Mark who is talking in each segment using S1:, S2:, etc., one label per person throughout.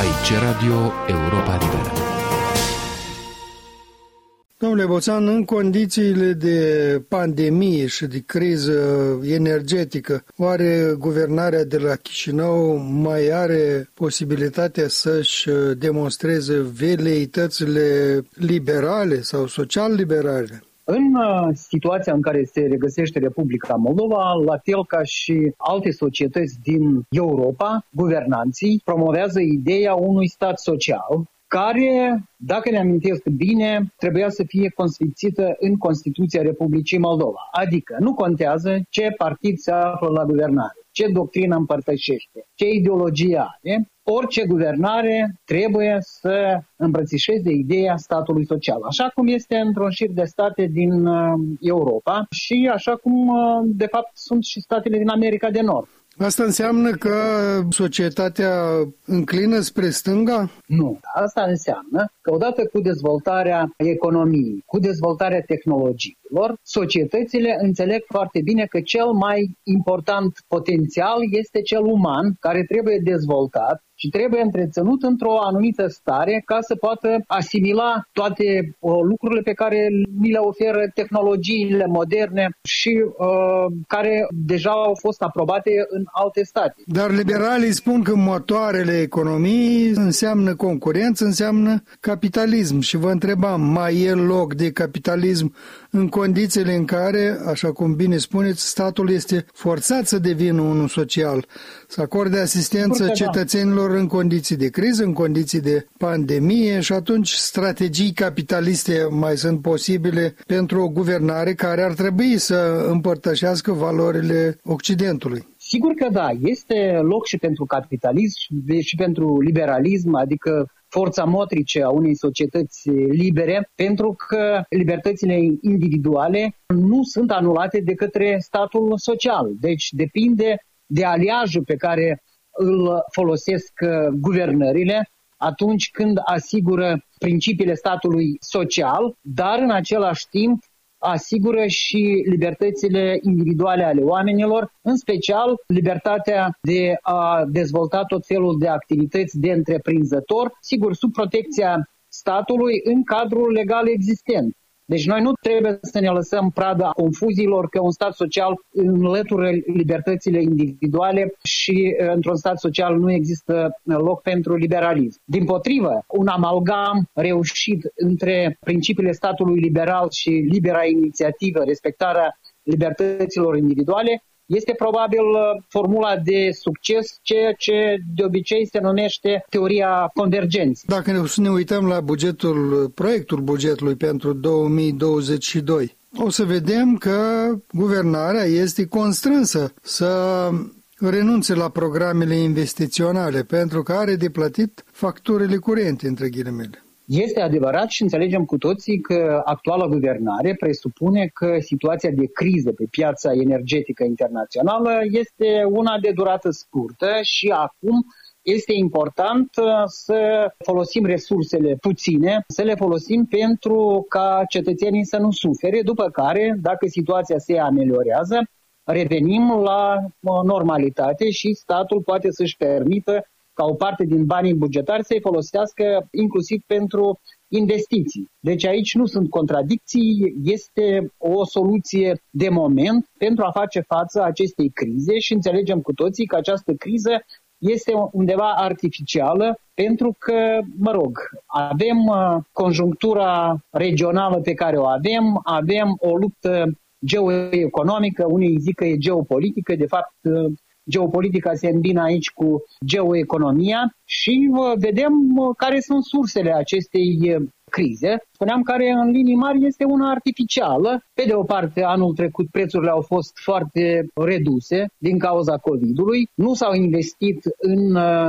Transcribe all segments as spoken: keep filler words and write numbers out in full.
S1: Aici Radio Europa Liberă.
S2: Domnule Boțan, în condițiile de pandemie și de criză energetică, oare guvernarea de la Chișinău mai are posibilitatea să-și demonstreze veleitățile liberale sau social-liberale?
S3: În situația în care se regăsește Republica Moldova, la fel ca și alte societăți din Europa, guvernanții promovează ideea unui stat social, care, dacă ne amintesc bine, trebuia să fie consfințită în Constituția Republicii Moldova. Adică nu contează ce partid se află la guvernare, ce doctrină împărtășește, ce ideologie are, orice guvernare trebuie să îmbrățișeze ideea statului social, așa cum este într-un șir de state din Europa și așa cum, de fapt, sunt și statele din America de Nord.
S2: Asta înseamnă că societatea înclină spre stânga?
S3: Nu. Asta înseamnă că odată cu dezvoltarea economiei, cu dezvoltarea tehnologiilor, societățile înțeleg foarte bine că cel mai important potențial este cel uman, care trebuie dezvoltat și trebuie întreținut într-o anumită stare ca să poată asimila toate uh, lucrurile pe care ni le oferă tehnologiile moderne și uh, care deja au fost aprobate în alte state.
S2: Dar liberalii spun că motoarele economiei înseamnă concurență, înseamnă capitalism și vă întrebam, mai e loc de capitalism în condițiile în care, așa cum bine spuneți, statul este forțat să devină unul social, să acorde asistență cetățenilor în condiții de criză, în condiții de pandemie și atunci strategii capitaliste mai sunt posibile pentru o guvernare care ar trebui să împărtășească valorile Occidentului.
S3: Sigur că da, este loc și pentru capitalism și pentru liberalism, adică forța motrice a unei societăți libere, pentru că libertățile individuale nu sunt anulate de către statul social. Deci depinde de aliajul pe care îl folosesc guvernările atunci când asigură principiile statului social, dar în același timp asigură și libertățile individuale ale oamenilor, în special libertatea de a dezvolta tot felul de activități de întreprinzător, sigur, sub protecția statului în cadrul legal existent. Deci noi nu trebuie să ne lăsăm prada confuziilor că un stat social înlătură libertățile individuale și într-un stat social nu există loc pentru liberalism. Dimpotrivă, un amalgam reușit între principiile statului liberal și libera inițiativă, respectarea libertăților individuale, este probabil formula de succes, ceea ce de obicei se numește teoria convergenței.
S2: Dacă ne uităm la bugetul, proiectul bugetului pentru două mii douăzeci și doi, o să vedem că guvernarea este constrânsă să renunțe la programele investiționale pentru că are de plătit facturile curente, între ghilimele.
S3: Este adevărat și înțelegem cu toții că actuala guvernare presupune că situația de criză pe piața energetică internațională este una de durată scurtă și acum este important să folosim resursele puține, să le folosim pentru ca cetățenii să nu sufere, după care, dacă situația se ameliorează, revenim la normalitate și statul poate să-și permită ca o parte din banii bugetari să-i folosească inclusiv pentru investiții. Deci aici nu sunt contradicții, este o soluție de moment pentru a face față acestei crize și înțelegem cu toții că această criză este undeva artificială pentru că, mă rog, avem conjunctura regională pe care o avem, avem o luptă geoeconomică, unii zic că e geopolitică, de fapt geopolitica se îmbină aici cu geoeconomia și vedem care sunt sursele acestei crize. Spuneam care în linii mari este una artificială. Pe de o parte, anul trecut prețurile au fost foarte reduse din cauza COVID-ului. Nu s-au investit în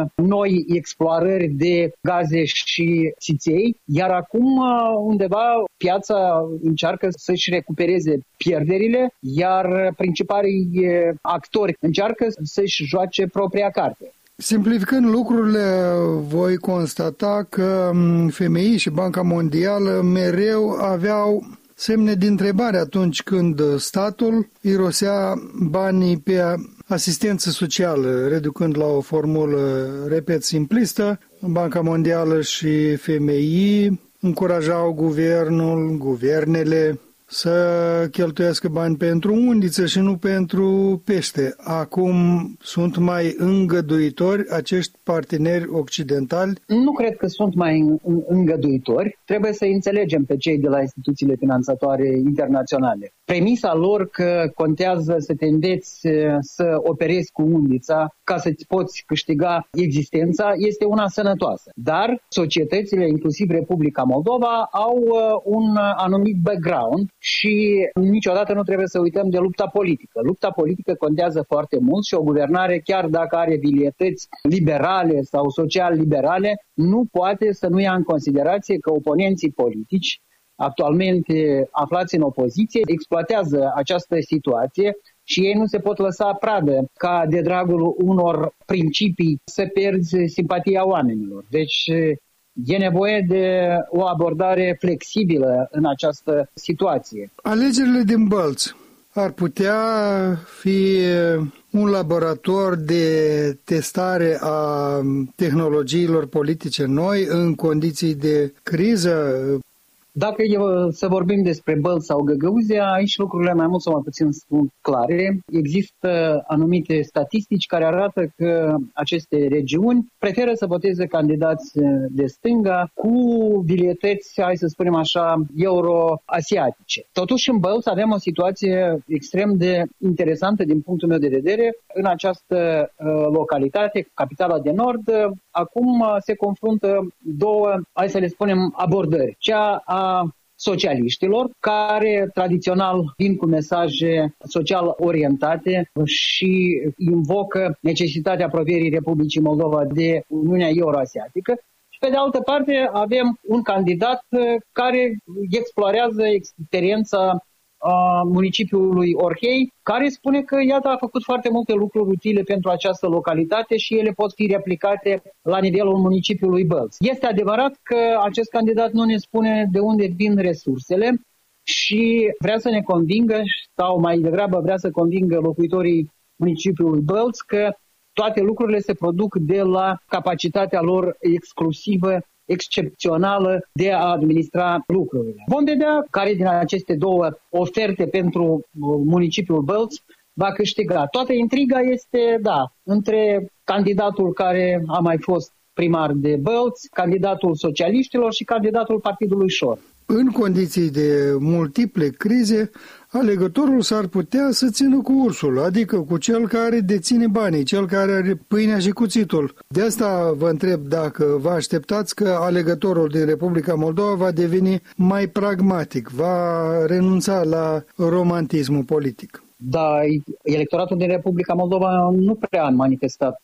S3: noi explorări de gaze și țiței, iar acum undeva piața încearcă să-și recupereze pierderile, iar principalii actori încearcă să-și joace propria carte.
S2: Simplificând lucrurile, voi constata că F M I și Banca Mondială mereu aveau semne de întrebare atunci când statul irosea banii pe asistență socială, reducând la o formulă, repet, simplistă. Banca Mondială și F M I încurajau guvernul, guvernele să cheltuiască bani pentru undiță și nu pentru pește. Acum sunt mai îngăduitori acești parteneri occidentali?
S3: Nu cred că sunt mai îngăduitori. Trebuie să înțelegem pe cei de la instituțiile finanțatoare internaționale. Premisa lor că contează să te înveți să operezi cu undița ca să-ți poți câștiga existența este una sănătoasă. Dar societățile, inclusiv Republica Moldova, au un anumit background și niciodată nu trebuie să uităm de lupta politică. Lupta politică contează foarte mult și o guvernare, chiar dacă are vilietăți liberale sau social-liberale, nu poate să nu ia în considerație că oponenții politici, actualmente aflați în opoziție, exploatează această situație și ei nu se pot lăsa pradă ca de dragul unor principii să pierzi simpatia oamenilor. Deci e nevoie de o abordare flexibilă în această situație.
S2: Alegerile din Bălț ar putea fi un laborator de testare a tehnologiilor politice noi în condiții de criză?
S3: Dacă e să vorbim despre Bălți sau Găgăuzia, aici lucrurile mai mult sau mai puțin sunt clare. Există anumite statistici care arată că aceste regiuni preferă să voteze candidați de stânga cu vilietăți, hai să spunem așa, euro-asiatice. Totuși în Bălți avem o situație extrem de interesantă din punctul meu de vedere. În această localitate, capitala de nord, acum se confruntă două, hai să le spunem, abordări. Cea a socialiștilor, care tradițional vin cu mesaje social orientate și invocă necesitatea apropierii Republicii Moldova de Uniunea Euroasiatică. Și pe de altă parte avem un candidat care explorează experiența a municipiului Orhei, care spune că iată a făcut foarte multe lucruri utile pentru această localitate și ele pot fi replicate la nivelul municipiului Bălți. Este adevărat că acest candidat nu ne spune de unde vin resursele și vrea să ne convingă, sau mai degrabă vrea să convingă locuitorii municipiului Bălți că toate lucrurile se produc de la capacitatea lor exclusivă, excepțională de a administra lucrurile. Vom vedea care din aceste două oferte pentru municipiul Bălți va câștiga. Toată intriga este, da, între candidatul care a mai fost primar de Bălți, candidatul socialiștilor și candidatul Partidului Șor.
S2: În condiții de multiple crize, alegătorul s-ar putea să țină cu ursul, adică cu cel care deține banii, cel care are pâinea și cuțitul. De asta vă întreb dacă vă așteptați că alegătorul din Republica Moldova va deveni mai pragmatic, va renunța la romantismul politic.
S3: Da, electoratul din Republica Moldova nu prea a manifestat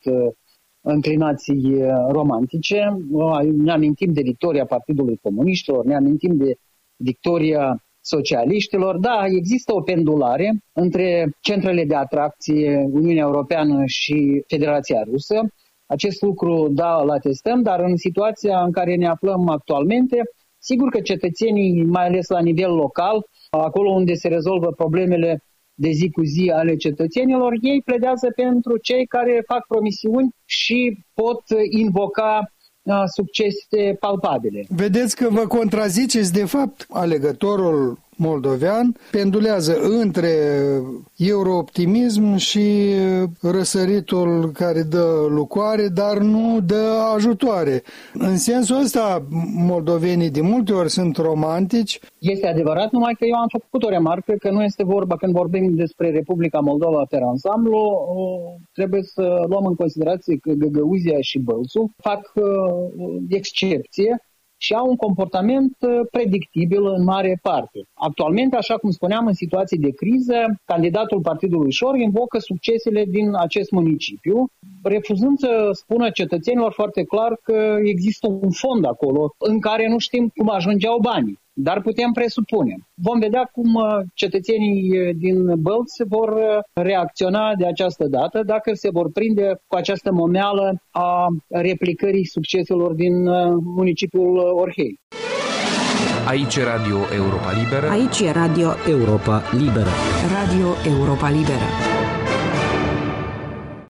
S3: înclinații romantice. Ne amintim de victoria Partidului Comuniștilor, ne amintim de victoria socialiștilor. Da, există o pendulare între centrele de atracție Uniunea Europeană și Federația Rusă. Acest lucru, da, îl atestăm, dar în situația în care ne aflăm actualmente, sigur că cetățenii, mai ales la nivel local, acolo unde se rezolvă problemele de zi cu zi ale cetățenilor, ei pledează pentru cei care fac promisiuni și pot invoca uh, succese palpabile.
S2: Vedeți că vă contraziceți, de fapt, alegătorul moldovean pendulează între eurooptimism și răsăritul care dă lucoare, dar nu dă ajutoare. În sensul ăsta, moldovenii de multe ori sunt romantici.
S3: Este adevărat, numai că eu am făcut o remarcă că nu este vorba, când vorbim despre Republica Moldova pe ansamblu, trebuie să luăm în considerație că Găgăuzia și Bălțul fac excepție și au un comportament predictibil în mare parte. Actualmente, așa cum spuneam, în situații de criză, candidatul Partidului Șor invocă succesele din acest municipiu, refuzând să spună cetățenilor foarte clar că există un fond acolo în care nu știm cum ajungeau banii. Dar putem presupune. Vom vedea cum cetățenii din Bălți vor reacționa de această dată, dacă se vor prinde cu această momeală a replicării succeselor din municipiul Orhei.
S1: Aici e Radio Europa Liberă.
S4: Aici e Radio
S5: Europa Liberă.
S4: Radio Europa Liberă.